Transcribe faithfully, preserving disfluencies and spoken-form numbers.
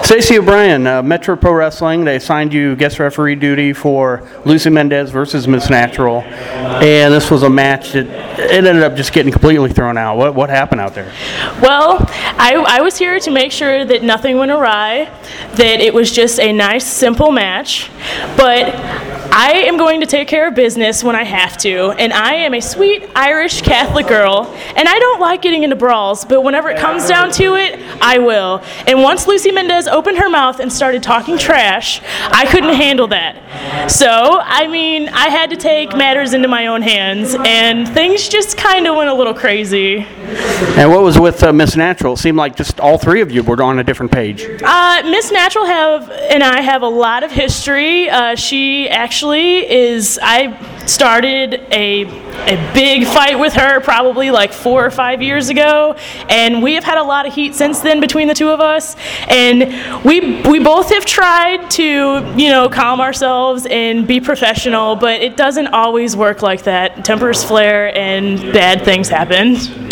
Stacey O'Brien, uh, Metro Pro Wrestling, they assigned you guest referee duty for Lucy Mendez versus Miss Natural, and this was a match that it ended up just getting completely thrown out. What what happened out there? Well, I, I was here to make sure that nothing went awry, that it was just a nice, simple match, but I am going to take care of business when I have to, and I am a sweet Irish Catholic girl, and I don't like getting into brawls, but whenever it comes down to it, I will. And once Lucy Mendez opened her mouth and started talking trash, I couldn't handle that. So, I mean, I had to take matters into my own hands, and things just kind of went a little crazy. And what was with uh, Miss Natural? It seemed like just all three of you were on a different page. Uh, Miss Natural have and I have a lot of history. Uh, she actually is, I started a a big fight with her probably like four or five years ago, and we have had a lot of heat since then between the two of us, and we we both have tried to, you know, calm ourselves and be professional, but it doesn't always work like that. Tempers flare and bad things happen.